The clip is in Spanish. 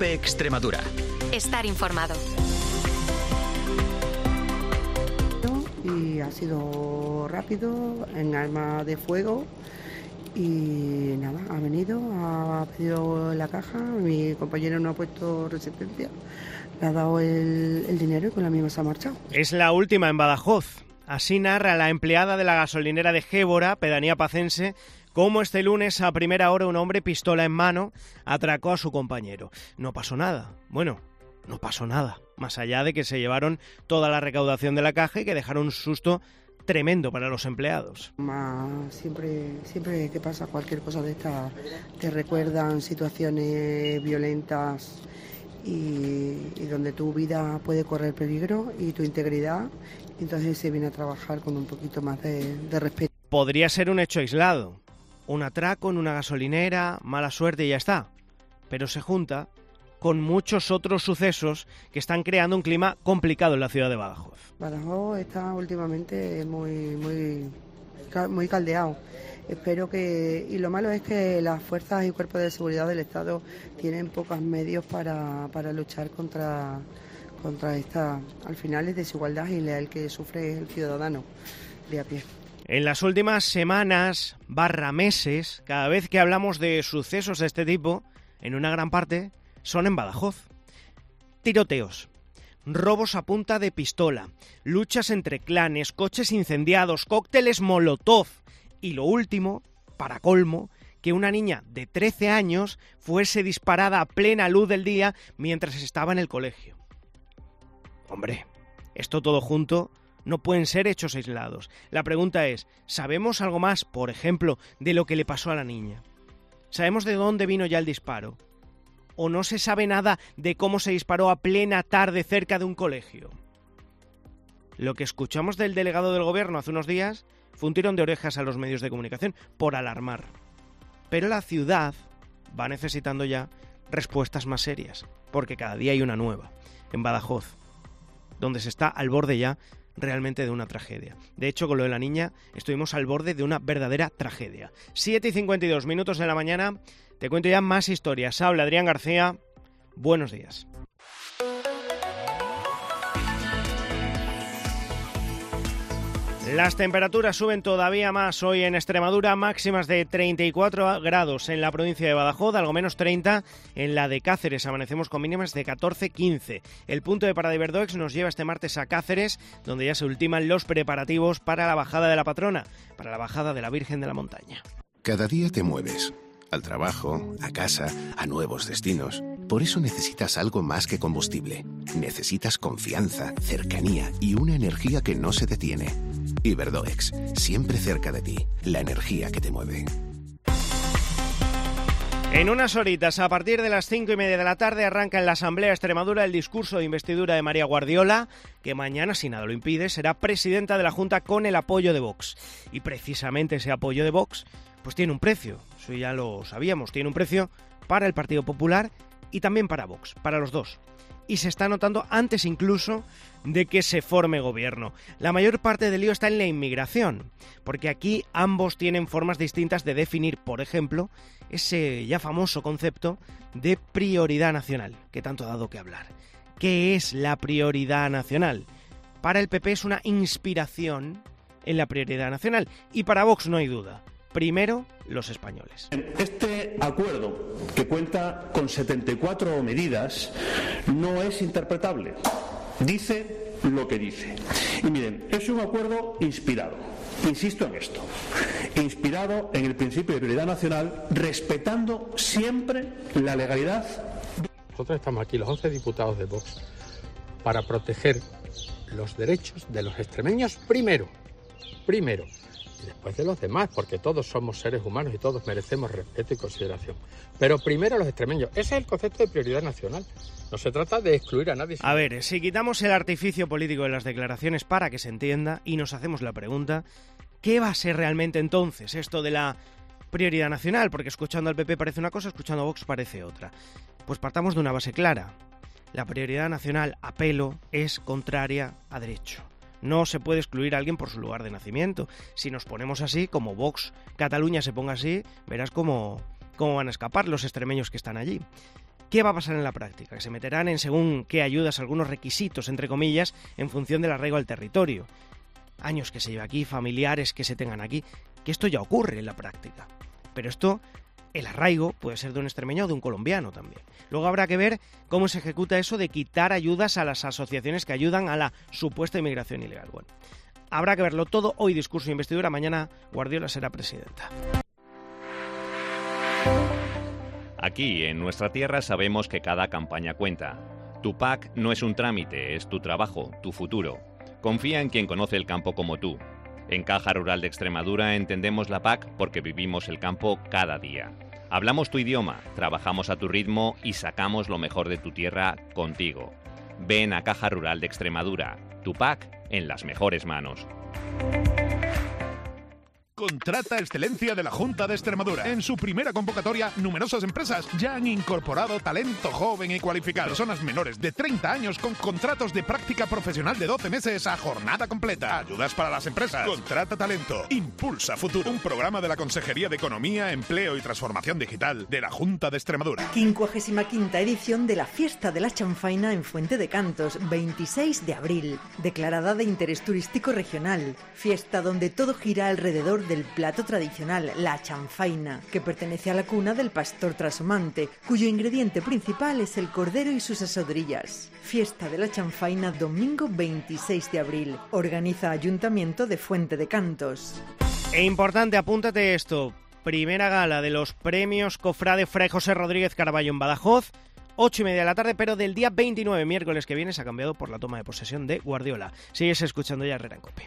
COPE Extremadura. Estar informado. Y ha sido rápido, en arma de fuego. Y nada, ha venido, ha pedido la caja, mi compañero no ha puesto resistencia, le ha dado el dinero y con la misma se ha marchado. Es la última en Badajoz. Así narra la empleada de la gasolinera de Gébora, pedanía pacense, cómo este lunes a primera hora un hombre, pistola en mano, atracó a su compañero. No pasó nada. Bueno, no pasó nada, más allá de que se llevaron toda la recaudación de la caja y que dejaron un susto tremendo para los empleados. Siempre que pasa cualquier cosa de esta, te recuerdan situaciones violentas y donde tu vida puede correr peligro y tu integridad, entonces se viene a trabajar con un poquito más de respeto. Podría ser un hecho aislado, un atraco en una gasolinera, mala suerte y ya está, pero se junta con muchos otros sucesos que están creando un clima complicado en la ciudad de Badajoz. Badajoz está últimamente muy caldeado. Espero que... Y lo malo es que las fuerzas y cuerpos de seguridad del Estado tienen pocos medios para luchar contra esta, al final, es desigualdad y el que sufre el ciudadano de a pie. En las últimas semanas, meses, cada vez que hablamos de sucesos de este tipo, en una gran parte son en Badajoz. Tiroteos, robos a punta de pistola, luchas entre clanes, coches incendiados, cócteles molotov y lo último, para colmo, que una niña de 13 años fuese disparada a plena luz del día mientras estaba en el colegio. Hombre, esto todo junto no pueden ser hechos aislados. La pregunta es, ¿sabemos algo más, por ejemplo, de lo que le pasó a la niña? ¿Sabemos de dónde vino ya el disparo? ¿O no se sabe nada de cómo se disparó a plena tarde cerca de un colegio? Lo que escuchamos del delegado del gobierno hace unos días fue un tirón de orejas a los medios de comunicación por alarmar. Pero la ciudad va necesitando ya respuestas más serias, porque cada día hay una nueva, en Badajoz, donde se está al borde ya realmente de una tragedia. De hecho, con lo de la niña estuvimos al borde de una verdadera tragedia. 7:52 de la mañana, te cuento ya más historias. Habla Adrián García, buenos días. Las temperaturas suben todavía más hoy en Extremadura, máximas de 34 grados en la provincia de Badajoz, algo menos 30 en la de Cáceres. Amanecemos con mínimas de 14-15. El punto de parada Iberdoex nos lleva este martes a Cáceres, donde ya se ultiman los preparativos para la bajada de la patrona, para la bajada de la Virgen de la Montaña. Cada día te mueves. Al trabajo, a casa, a nuevos destinos. Por eso necesitas algo más que combustible. Necesitas confianza, cercanía y una energía que no se detiene. Iberdoex, siempre cerca de ti. La energía que te mueve. En unas horitas, a partir de las 5:30 de la tarde, arranca en la Asamblea de Extremadura el discurso de investidura de María Guardiola, que mañana, si nada lo impide, será presidenta de la Junta con el apoyo de Vox. Y precisamente ese apoyo de Vox pues tiene un precio, eso ya lo sabíamos, tiene un precio para el Partido Popular y también para Vox, para los dos. Y se está notando antes incluso de que se forme gobierno. La mayor parte del lío está en la inmigración, porque aquí ambos tienen formas distintas de definir, por ejemplo, ese ya famoso concepto de prioridad nacional, que tanto ha dado que hablar. ¿Qué es la prioridad nacional? Para el PP es una inspiración en la prioridad nacional, y para Vox no hay duda. Primero, los españoles. Este acuerdo, que cuenta con 74 medidas, no es interpretable. Dice lo que dice. Y miren, es un acuerdo inspirado, insisto en esto, inspirado en el principio de prioridad nacional, respetando siempre la legalidad. Nosotros estamos aquí, los 11 diputados de Vox, para proteger los derechos de los extremeños primero. Y después de los demás, porque todos somos seres humanos y todos merecemos respeto y consideración. Pero primero los extremeños. Ese es el concepto de prioridad nacional. No se trata de excluir a nadie. A ver, si quitamos el artificio político de las declaraciones para que se entienda y nos hacemos la pregunta, ¿qué va a ser realmente entonces esto de la prioridad nacional? Porque escuchando al PP parece una cosa, escuchando a Vox parece otra. Pues partamos de una base clara. La prioridad nacional, a pelo, es contraria a derecho. No se puede excluir a alguien por su lugar de nacimiento. Si nos ponemos así, como Vox Cataluña se ponga así, verás cómo van a escapar los extremeños que están allí. ¿Qué va a pasar en la práctica? Que se meterán en según qué ayudas algunos requisitos, entre comillas, en función del arraigo al territorio. Años que se lleva aquí, familiares que se tengan aquí, que esto ya ocurre en la práctica. Pero esto, el arraigo puede ser de un extremeño o de un colombiano también. Luego habrá que ver cómo se ejecuta eso de quitar ayudas a las asociaciones que ayudan a la supuesta inmigración ilegal. Bueno, habrá que verlo todo. Hoy discurso de investidura, mañana Guardiola será presidenta. Aquí, en nuestra tierra, sabemos que cada campaña cuenta. Tu PAC no es un trámite, es tu trabajo, tu futuro. Confía en quien conoce el campo como tú. En Caja Rural de Extremadura entendemos la PAC porque vivimos el campo cada día. Hablamos tu idioma, trabajamos a tu ritmo y sacamos lo mejor de tu tierra contigo. Ven a Caja Rural de Extremadura, tu PAC en las mejores manos. Contrata Excelencia de la Junta de Extremadura. En su primera convocatoria, numerosas empresas ya han incorporado talento joven y cualificado. Personas menores de 30 años con contratos de práctica profesional de 12 meses a jornada completa. Ayudas para las empresas. Contrata talento. Impulsa Futuro. Un programa de la Consejería de Economía, Empleo y Transformación Digital de la Junta de Extremadura. 55ª edición de la Fiesta de la Chanfaina en Fuente de Cantos, 26 de abril. Declarada de interés turístico regional. Fiesta donde todo gira alrededor del plato tradicional, la chanfaina, que pertenece a la cuna del pastor trashumante, cuyo ingrediente principal es el cordero y sus asadrillas. Fiesta de la Chanfaina, domingo 26 de abril. Organiza Ayuntamiento de Fuente de Cantos. E importante, apúntate esto. Primera gala de los premios Cofrade Fray José Rodríguez Caraballo en Badajoz, 8:30 de la tarde, pero del día 29, miércoles que viene, se ha cambiado por la toma de posesión de Guardiola. Sigues escuchando ya Herrera en Cope.